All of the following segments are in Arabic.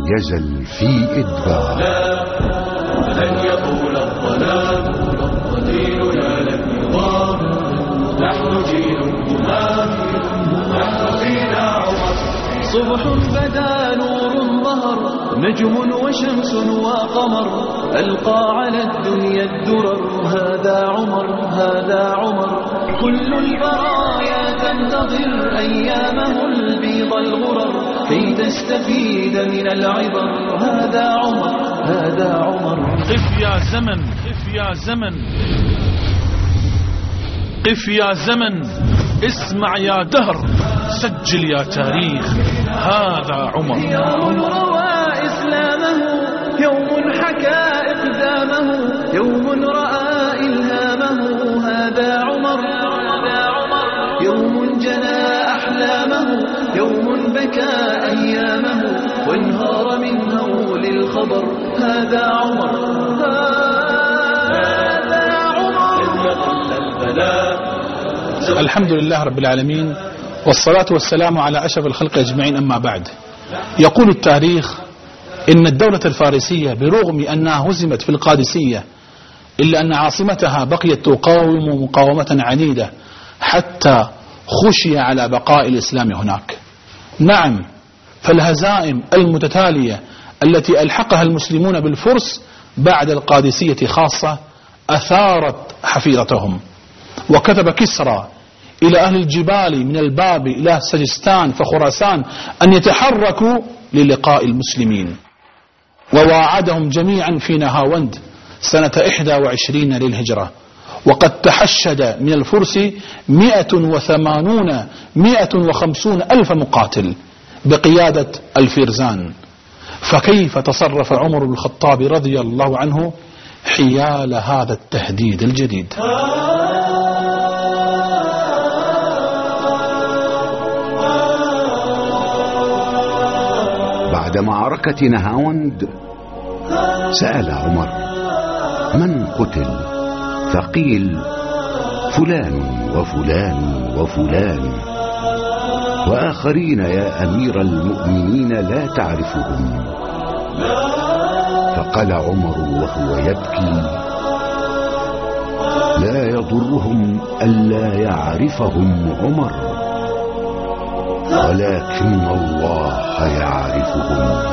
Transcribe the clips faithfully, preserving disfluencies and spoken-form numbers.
يزل في إدبار. لن يطول الظلام ديننا لن يضام، نحن جيل همام، نحن فينا عمر. صبح بدا نور ظهر، نجم وشمس وقمر، ألقى على الدنيا الدرر. هذا عمر هذا عمر، كل البرايا تنتظر أيامه البيض الغرر كي تستفيد من العبر. هذا عمر هذا عمر. قف يا زمن قف يا زمن قف يا زمن، اسمع يا دهر، سجل يا تاريخ. هذا عمر. يوم روى إسلامه، يوم حكى إقدامه، يوم رأى إلهامه. هذا عمر هذا عمر، يوم جنى أحلامه، يوم بكى أيامه وانهار من هول الخبر. هذا عمر هذا عمر. الحمد لله رب العالمين، والصلاة والسلام على أشرف الخلق أجمعين، أما بعد. يقول التاريخ إن الدولة الفارسية برغم أنها هزمت في القادسية إلا أن عاصمتها بقيت تقاوم مقاومة عنيدة حتى خشي على بقاء الإسلام هناك. نعم، فالهزائم المتتالية التي ألحقها المسلمون بالفرس بعد القادسية خاصة أثارت حفيظتهم، وكتب كسرى إلى أهل الجبال من الباب إلى سجستان فخراسان أن يتحركوا للقاء المسلمين، وواعدهم جميعا في نهاوند سنة إحدى وعشرين للهجرة. وقد تحشد من الفرس مئة وثمانون مئة وخمسون ألف مقاتل بقيادة الفيرزان. فكيف تصرف عمر بن الخطاب رضي الله عنه حيال هذا التهديد الجديد؟ بعد معركة نهاوند سأل عمر من قتل، فقيل فلان وفلان وفلان وآخرين يا أمير المؤمنين لا تعرفهم. فقال عمر وهو يبكي لا يضرهم ألا يعرفهم عمر، ولكن الله يعرفهم.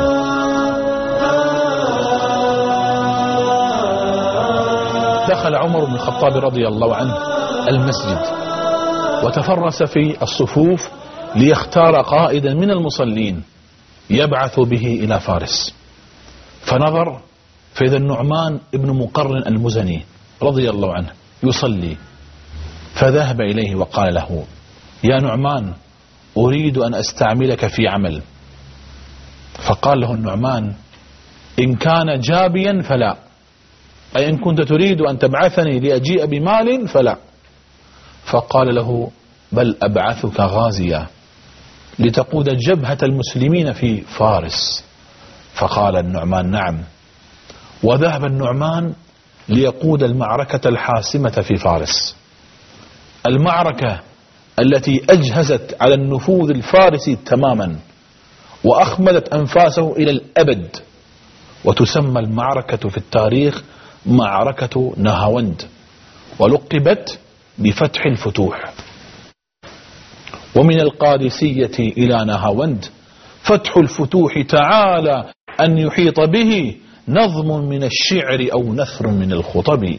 دخل عمر بن الخطاب رضي الله عنه المسجد وتفرس في الصفوف ليختار قائدا من المصلين يبعث به إلى فارس. فنظر فإذا النعمان ابن مقرن المزني رضي الله عنه يصلي، فذهب إليه وقال له يا نعمان أريد أن أستعملك في عمل. فقال له النعمان إن كان جابيا فلا، أي إن كنت تريد أن تبعثني لأجيء بمال فلا. فقال له بل أبعثك غازيا لتقود جبهة المسلمين في فارس. فقال النعمان نعم. وذهب النعمان ليقود المعركة الحاسمة في فارس، المعركة التي أجهزت على النفوذ الفارسي تماما وأخمدت أنفاسه إلى الأبد، وتسمى المعركة في التاريخ معركة نهاوند، ولقبت بفتح الفتوح. ومن القادسية إلى نهاوند فتح الفتوح تعالى أن يحيط به نظم من الشعر أو نثر من الخطب.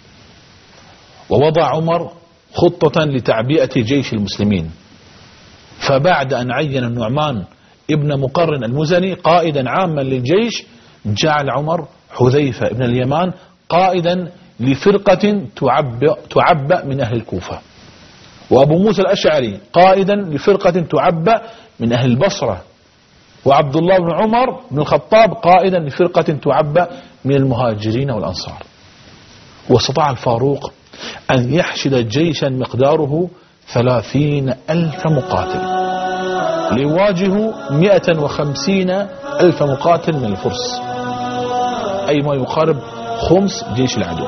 ووضع عمر خطة لتعبئة جيش المسلمين، فبعد أن عين النعمان ابن مقرن المزني قائدا عاما للجيش جعل عمر حذيفة ابن اليمان قائدا لفرقة تعبأ, تعبأ من أهل الكوفة، وأبو موسى الأشعري قائدا لفرقة تعبأ من أهل البصرة، وعبد الله بن عمر بن الخطاب قائدا لفرقة تعبأ من المهاجرين والأنصار. واستطاع الفاروق أن يحشد جيشا مقداره ثلاثين ألف مقاتل ليواجه مئة وخمسين ألف مقاتل من الفرس، أي ما يقارب خمس جيش العدو.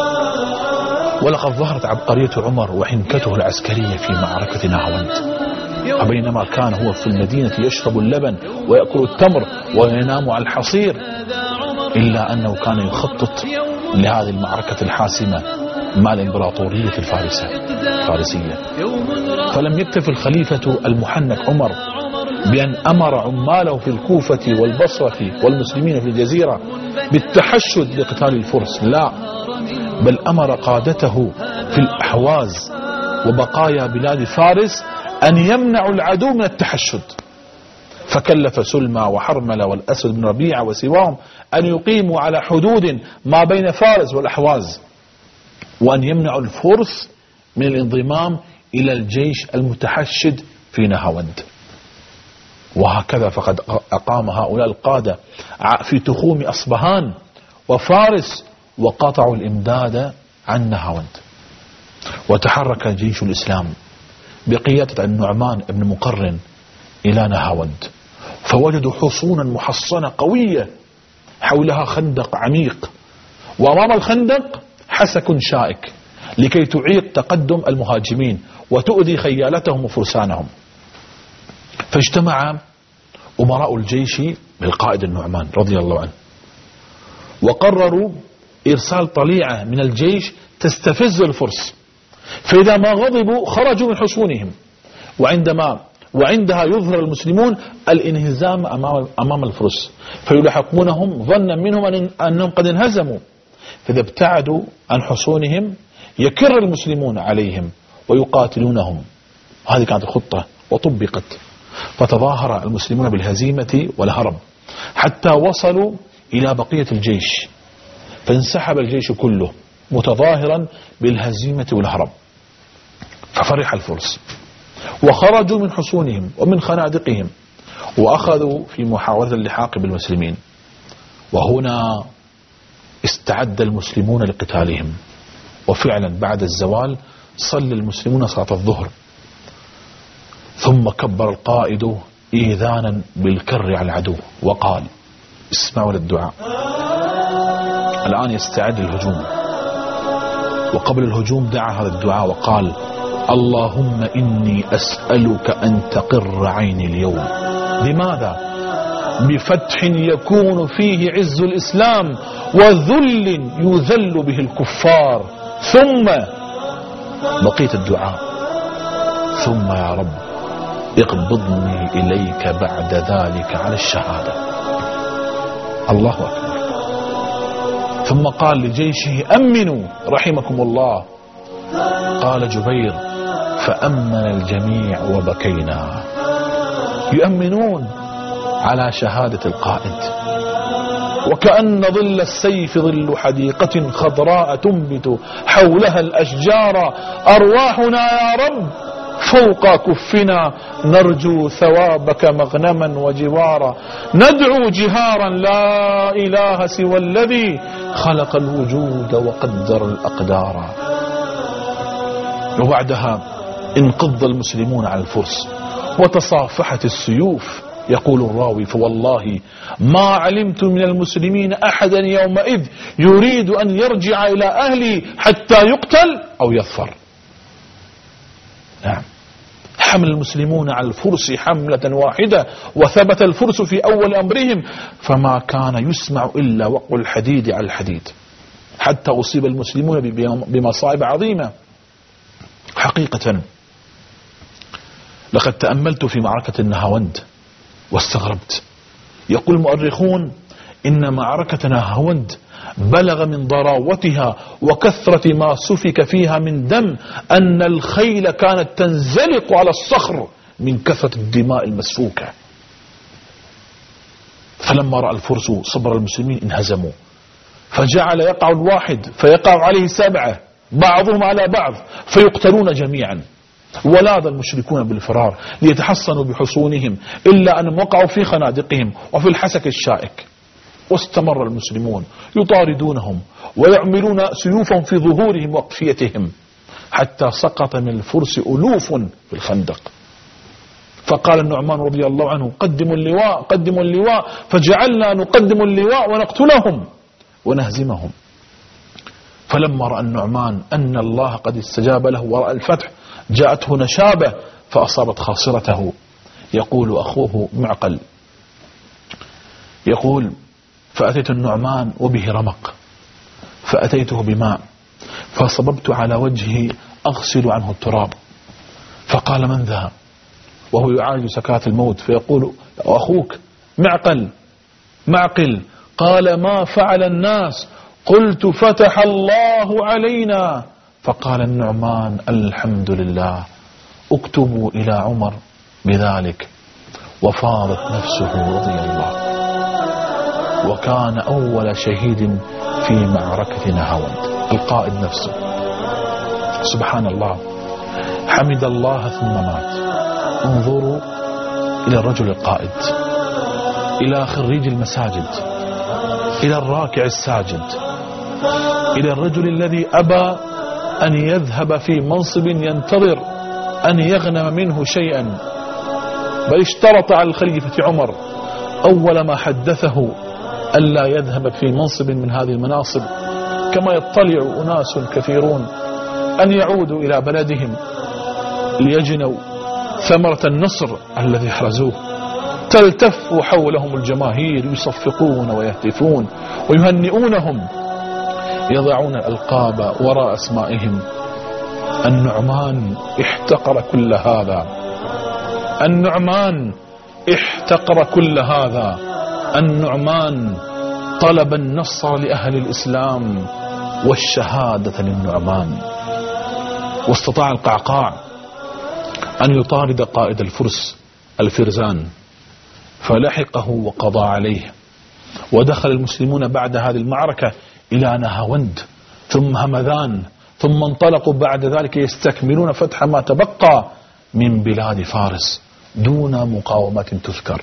ولقد ظهرت عبقرية عمر وحنكته العسكرية في معركة نهاوند، فبينما كان هو في المدينة يشرب اللبن ويأكل التمر وينام على الحصير، إلا أنه كان يخطط لهذه المعركة الحاسمة مع الإمبراطورية الفارسية. فلم يكتف الخليفة المحنك عمر بأن أمر عماله في الكوفة والبصرة والمسلمين في الجزيرة بالتحشد لقتال الفرس، لا، بل أمر قادته في الأحواز وبقايا بلاد فارس أن يمنعوا العدو من التحشد. فكلف سلمى وحرملة والأسد بن ربيعة وسواهم أن يقيموا على حدود ما بين فارس والأحواز، وأن يمنعوا الفرس من الانضمام إلى الجيش المتحشد في نهاوند. وهكذا فقد أقام هؤلاء القادة في تخوم أصبهان وفارس وقطعوا الإمداد عن نهاوند. وتحرك جيش الإسلام بقيادة النعمان بن مقرن إلى نهاوند، فوجدوا حصونا محصنة قوية حولها خندق عميق، وأمام الخندق حسك شائك لكي تعيق تقدم المهاجمين وتؤذي خيالتهم وفرسانهم. فاجتمع أمراء الجيش بالقائد النعمان رضي الله عنه، وقرروا إرسال طليعة من الجيش تستفز الفرس، فإذا ما غضبوا خرجوا من حصونهم، وعندما وعندها يظهر المسلمون الانهزام أمام, أمام الفرس فيلحقونهم ظنا منهم أنهم قد انهزموا، فإذا ابتعدوا عن حصونهم يكر المسلمون عليهم ويقاتلونهم. هذه كانت الخطة وطبقت، فتظاهر المسلمون بالهزيمة والهرب حتى وصلوا إلى بقية الجيش، فانسحب الجيش كله متظاهرا بالهزيمة والهرب. ففرح الفرس وخرجوا من حصونهم ومن خنادقهم وأخذوا في محاولة اللحاق بالمسلمين. وهنا استعد المسلمون لقتالهم، وفعلا بعد الزوال صلى المسلمون صلاة الظهر، ثم كبر القائد إيذانا بالكر على العدو وقال: اسمعوا للدعاء. الآن يستعد الهجوم، وقبل الهجوم دعا هذا الدعاء وقال: اللهم إني أسألك أن تقر عيني اليوم. لماذا؟ بفتح يكون فيه عز الإسلام وذل يذل به الكفار. ثم بقيت الدعاء: ثم يا رب اقبضني إليك بعد ذلك على الشهادة. الله أكبر. ثم قال لجيشه: أمنوا رحمكم الله. قال جبير: فأمن الجميع وبكينا. يؤمنون على شهادة القائد، وكأن ظل السيف ظل حديقة خضراء تنبت حولها الأشجار. أرواحنا يا رب فوق كفنا نرجو ثوابك مغنما وجوارا. ندعو جهارا لا إله سوى الذي خلق الوجود وقدر الأقدار. وبعدها انقض المسلمون على الفرس وتصافحت السيوف. يقول الراوي: فوالله ما علمت من المسلمين أحدا يومئذ يريد أن يرجع إلى أهله حتى يقتل أو يظفر. نعم، حمل المسلمون على الفرس حملة واحدة، وثبت الفرس في أول أمرهم، فما كان يسمع إلا وقع الحديد على الحديد، حتى أصيب المسلمون بمصائب عظيمة. حقيقة لقد تأملت في معركة النهاوند واستغربت. يقول المؤرخون: إن معركة نهاوند بلغ من ضراوتها وكثرة ما سفك فيها من دم أن الخيل كانت تنزلق على الصخر من كثرة الدماء المسفوكة. فلما رأى الفرس صبر المسلمين انهزموا، فجعل يقع الواحد فيقع عليه سبعة بعضهم على بعض فيقتلون جميعا. ولاذ المشركون بالفرار ليتحصنوا بحصونهم، إلا أنهم وقعوا في خنادقهم وفي الحسك الشائك. واستمر المسلمون يطاردونهم ويعملون سيوفهم في ظهورهم وأقفيتهم، حتى سقط من الفرس ألوف في الخندق. فقال النعمان رضي الله عنه: قدموا اللواء قدموا اللواء. فجعلنا نقدم اللواء ونقتلهم ونهزمهم. فلما رأى النعمان أن الله قد استجاب له ورأى الفتح جاءته نشابة فأصابت خاصرته. يقول أخوه معقل يقول فأتيت النعمان وبه رمق، فأتيته بماء فصببت على وجهه أغسل عنه التراب، فقال من ذا؟ وهو يعالج سكرات الموت. فيقول أخوك معقل معقل قال ما فعل الناس؟ قلت فتح الله علينا. فقال النعمان الحمد لله، اكتبوا إلى عمر بذلك. وفاضت نفسه رضي الله، وكان أول شهيد في معركة نهاوند، القائد نفسه. سبحان الله، حمد الله ثم مات. انظروا إلى الرجل القائد، إلى خريج المساجد، إلى الراكع الساجد، إلى الرجل الذي أبى أن يذهب في منصب ينتظر أن يغنم منه شيئا، بل اشترط على الخليفة عمر أول ما حدثه ألا يذهب في منصب من هذه المناصب، كما يطلع أناس كثيرون أن يعودوا إلى بلدهم ليجنوا ثمرة النصر الذي حرزوه. تلتف حولهم الجماهير يصفقون ويهتفون ويهنئونهم، يضعون الألقاب وراء أسمائهم. النعمان احتقر كل هذا، النعمان احتقر كل هذا، النعمان طلب النصر لأهل الإسلام والشهادة للنعمان. واستطاع القعقاع أن يطارد قائد الفرس الفرزان فلحقه وقضى عليه. ودخل المسلمون بعد هذه المعركة إلى نهاوند ثم همذان، ثم انطلقوا بعد ذلك يستكملون فتح ما تبقى من بلاد فارس دون مقاومة تذكر.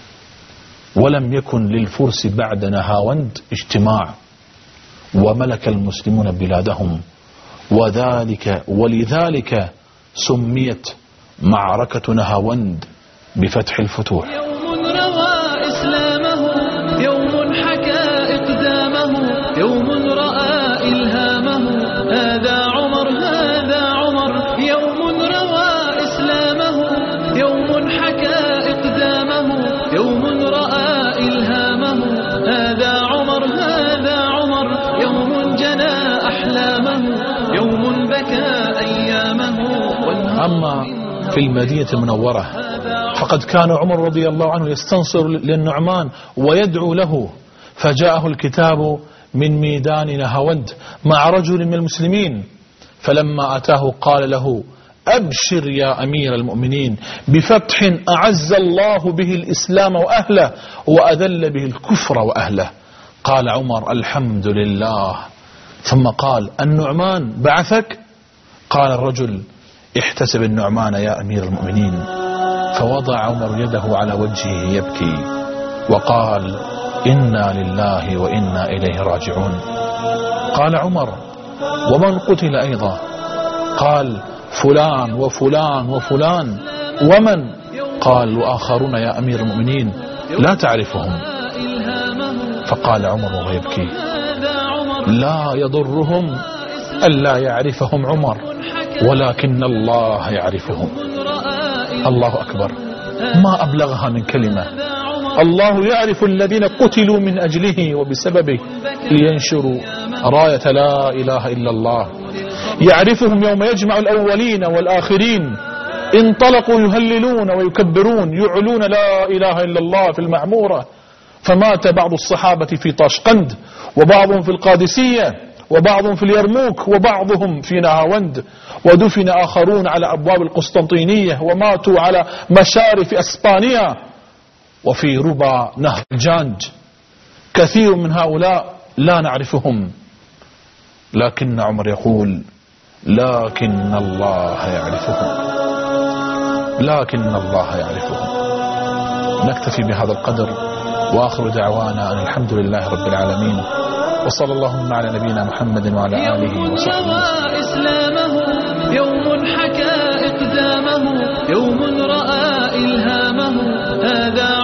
ولم يكن للفرس بعد نهاوند اجتماع، وملك المسلمون بلادهم، وذلك ولذلك سميت معركة نهاوند بفتح الفتوح. يوم روى إسلامه، يوم حكى إقدامه، يوم رأى إلهامه، هذا عمر هذا عمر. يوم روى إسلامه، يوم حكى إقدامه، يوم رأى إلهامه، هذا عمر هذا عمر. يوم جنى أحلامه، يوم بكى أيامه. أما في المدينة المنورة فقد كان عمر رضي الله عنه يستنصر للنعمان ويدعو له، فجاءه الكتاب من ميدان نهاوند مع رجل من المسلمين، فلما أتاه قال له أبشر يا أمير المؤمنين بفتح أعز الله به الإسلام وأهله وأذل به الكفر وأهله. قال عمر الحمد لله، ثم قال النعمان بعثك؟ قال الرجل احتسب النعمان يا أمير المؤمنين. فوضع عمر يده على وجهه يبكي وقال إنا لله وإنا إليه راجعون. قال عمر ومن قتل أيضا؟ قال فلان وفلان وفلان. ومن؟ قال وآخرون يا أمير المؤمنين لا تعرفهم. فقال عمر وهو يبكي لا يضرهم ألا يعرفهم عمر، ولكن الله يعرفهم. الله أكبر، ما أبلغها من كلمة. الله يعرف الذين قتلوا من أجله وبسببه لينشروا راية لا إله إلا الله. يعرفهم يوم يجمع الأولين والآخرين، انطلقوا يهللون ويكبرون يعلون لا إله إلا الله في المعمورة. فمات بعض الصحابة في طاشقند، وبعضهم في القادسية، وبعضهم في اليرموك، وبعضهم في نهاوند، ودفن آخرون على أبواب القسطنطينية، وماتوا على مشارف أسبانيا وفي ربع نهر الجانج. كثير من هؤلاء لا نعرفهم، لكن عمر يقول لكن الله يعرفهم، لكن الله يعرفهم. نكتفي بهذا القدر، وآخر دعوانا أن الحمد لله رب العالمين، وصلى اللهم على نبينا محمد وعلى آله وصحبه إسلامه، يوم حكى إقدامه، يوم رأى إلهامه، هذا